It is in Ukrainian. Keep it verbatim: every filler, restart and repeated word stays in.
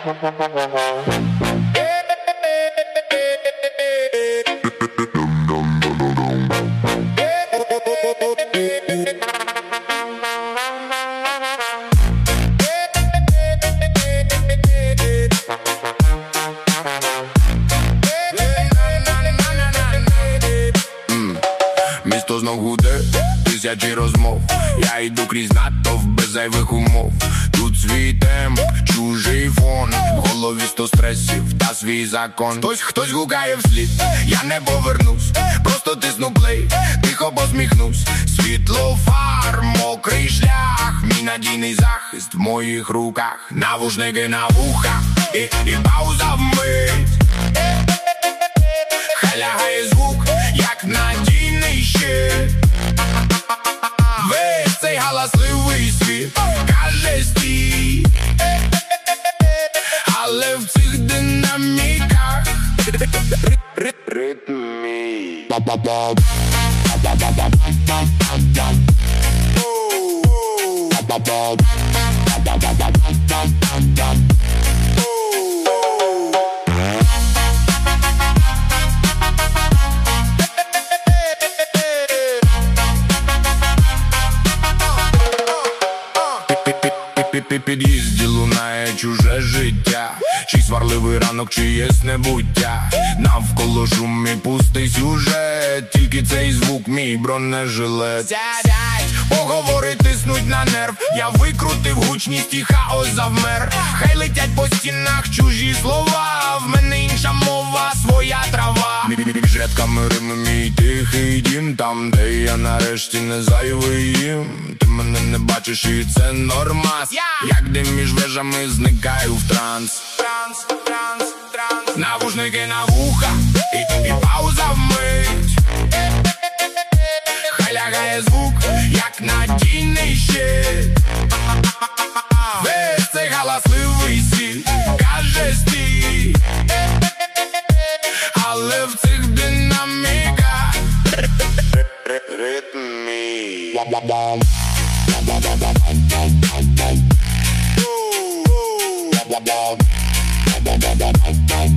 Місто знов гуде, тисячі розмов. Я йду крізь натовп без зайвих умов. Тут свій темп, чужий фон, в голові сто стресів та свій закон. Хтось, хтось гукає вслід, я не повернусь, просто тисну плей, тихо посміхнусь. Світло фар, мокрий шлях, мій надійний захист в моїх руках. Навушники на вухах і, і пауза вмить. Хай лягає звук, як надійний щит. Весь цей галасливий світ каже стій, але в цих динаміках ритм мій. Під під'їзді лунає чуже життя, чий сварливий ранок, чиєсь небуття. Навколо шум і пустий сюжет, тільки цей звук мій бронежилет. Сядять, поговори тиснуть на нерв, я викрутив гучність і хаос завмер. Хай летять по стінах чужі слова, в мене інша мова, своя трава. Між рядками риме мій тихий дім, там, де я нарешті не зайвий їм. Ти мене не бачиш і це нормас, як дим між вежами зникаю в транс. Транс, транс, транс. Навушники на вуха і, і пауза вмить. Хай лягає звук, як надійний щит. Весь цей галасливий світ каже стій, але в цих динаміках ритм мій. Blah blah blah.